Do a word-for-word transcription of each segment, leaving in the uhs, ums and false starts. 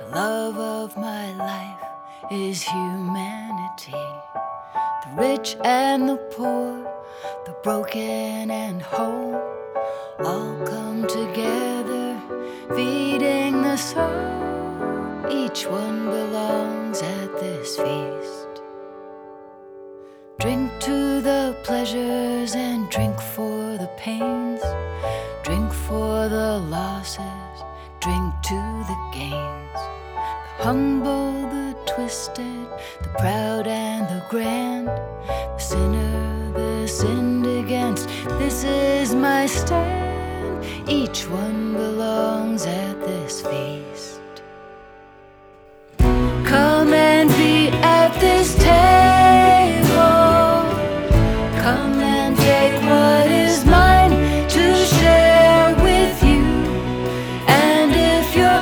love of my life is humanity. The rich and the poor, the broken and whole, all come together, feeding the soul. Each one belongs at this feast. Drink to the pleasures and drink for the pains. Drink for the losses, drink to the gains. The humble, the twisted, the proud and the grand, the sinner, the sinned against, this is my stand. Each one belongs at this feast. Come and be at this table. Come and take what is mine to share with you. And if you're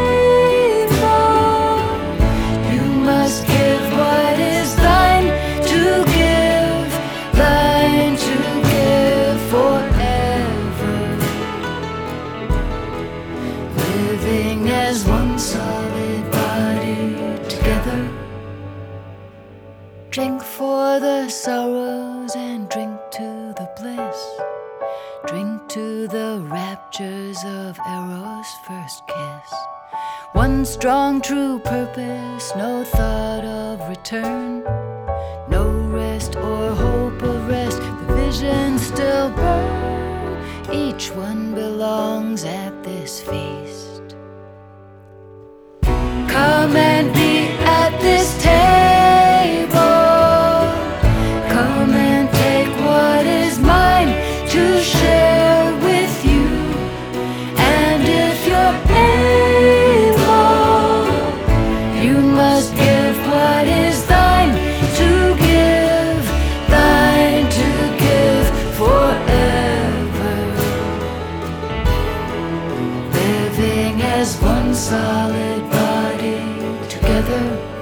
able, you must give what is thine to give, thine to give forever. Living as one solid body together. Drink for the sorrows and drink to the bliss. Drink to the raptures of Eros' first kiss. One strong true purpose, no thought of return, no rest or hope of rest, the visions still burn. Each one belongs at this feast. Come and be at this table. Come and take what is mine to share with you. And if you're able, you must give what is thine to give, thine to give forever. Living as one solid body together.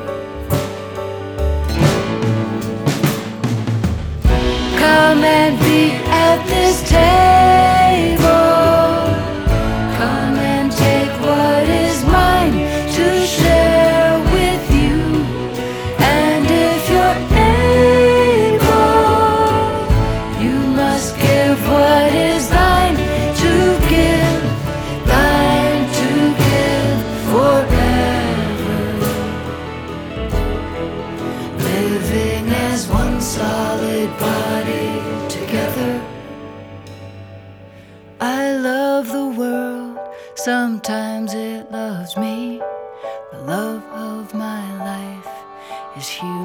Come and be at this table. Come and take what is mine to share with you. And if you're able, you must give what is thine to give, thine to give forever. Living as one solid body together. I love the world, sometimes it loves me. The love of my life is human.